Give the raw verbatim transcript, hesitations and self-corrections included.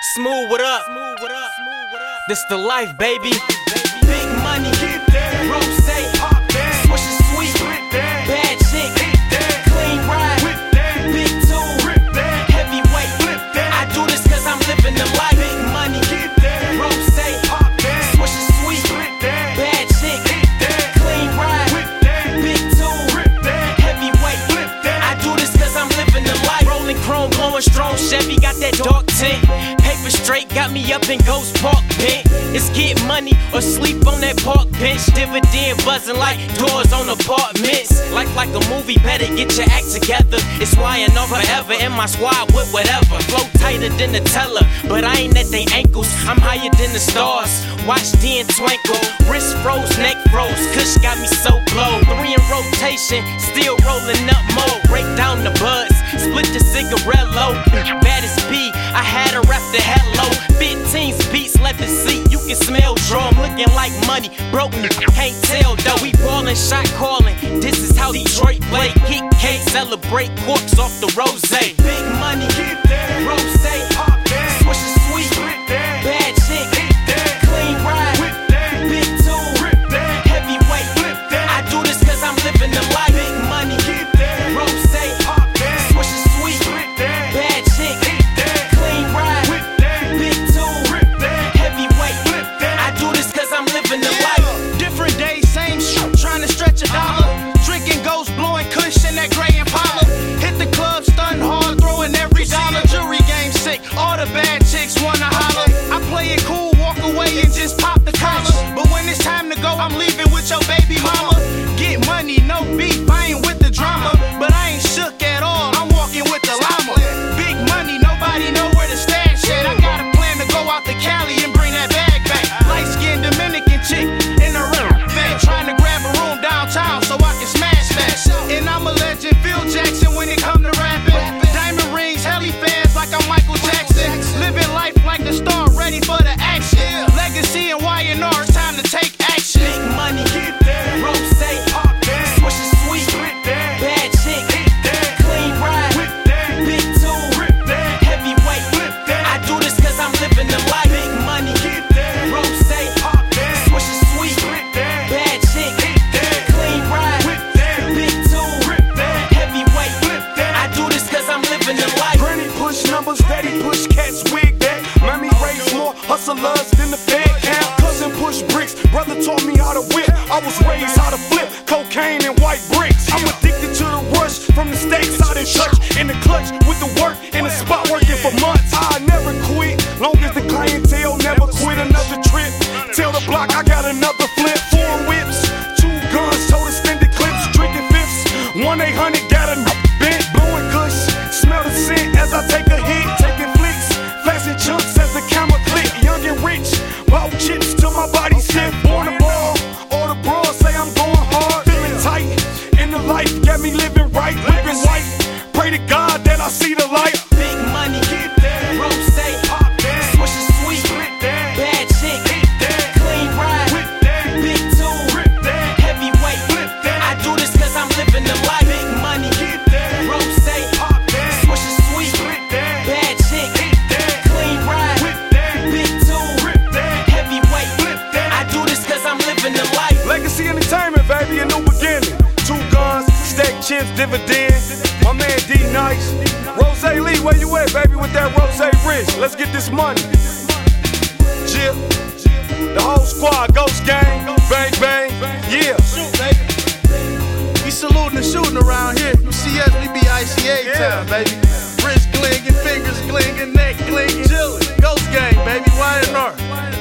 Smooth, what up? This the life, baby. Big money, rose, swish is sweet, bad chick, clean ride, big tool, heavyweight. I do this cause I'm living the life. Big money, rose, swish is sweet, bad chick, clean ride, big tool, heavyweight. I do this cause I'm living the life. Rolling chrome, blowing strong, Chevy got that dark tint. Paper straight, got me up in Ghost Park Bent. It's get money or sleep on that park bench. Dividend buzzing like doors on apartments. Life like a movie, better get your act together. It's why I know forever in my squad with whatever. Flow tighter than the teller, but I ain't at they ankles. I'm higher than the stars. Watch Den twinkle, wrist froze, neck froze. Kush got me so blow. Three in rotation, still rolling up more. Break down the buds, split the cigarello. Bad as B, I had her after hello. fifteen beats, let the seat, you can smell draw. I'm looking like money, broke can't tell though. We ballin', shot calling, this is how Detroit play. Kick cake, celebrate corks off the rose. Big money, rose, swish is sweet, bad chick, clean ride, big tool, heavyweight. I do this cause I'm living the life. Big money, rose, swish is sweet, bad chick, clean ride, big tool, heavyweight. I do this cause I'm living the life. Different days, same shit, trying to stretch a dollar. Drinking ghost, blowing kush in that gray Impala. Hit the club, stunting hard, throwing every dollar. Jury game sick, all the bad chicks wanna holler. I play it cool, walk away and just pop the collar. But when it's time to go, I'm leaving with your baby mama. Get money, no beef, I ain't with the drama. But I ain't shook at all, I'm walking with the llama. Big money, nobody know where to stash at. I got a plan to go out to Cali and bring that bag back. Light-skinned Dominican chick in the room, van trying to grab a room downtown so I can smash that. And I'm a legend, Phil Jackson when it come to rapping. Diamond rings, heli fans like I'm Michael Jackson. Living life like the star, ready for the action. Legacy and Y and R, it's time to take action. Big money, rose, swish is sweet, bad chick, clean ride, big tool, heavyweight. I do this cause I'm living the life. Big money, rose, swish is sweet, bad chick, clean ride, big tool, heavyweight. I do this cause I'm living the life. Granny push numbers, daddy push cats, wig that. Mommy raised more hustlers than the Fed camp. Cousin push bricks, brother taught me how to whip. I was raised how to flip cocaine and white bricks. I'm addicted to the rush from the stakes out in church. In the clutch with the work, in the spot working for months. I never quit, long as the clientele never quit. Another trip, tell the block I got another flip. Four whips, two guns, total extended clips, drinking fifths. One eight hundred got a bent, blowing kush. Smell the scent as I take a hit, taking flicks, flashing chunks as the camera click. Young and rich, bought chips till my body stiff. Born a ball, all the bros say I'm going hard. Feeling tight, in the life, got me living right, living white. Pray to God that I see the light. Big money, rose, swish is sweet, bad chick, clean ride, big tool, heavyweight. I do this cause I'm living the life. Big money, rose, swish is sweet, bad chick, clean ride, big tool, heavyweight. I do this cause I'm living the life. Legacy Entertainment, baby, a new beginning. Two guns, stack chips, dividend. My man D Nice. Rose Lee, where you at, baby, with that Rose wrist? Let's get this money. Chip, the whole squad, Ghost Gang, bang, bang, yeah. Shoot, baby. We saluting and shooting around here. You see us, we be I C A time, baby. Wrist glinging, fingers glinging, neck glinging. Chillin', Ghost Gang, baby, Y and R.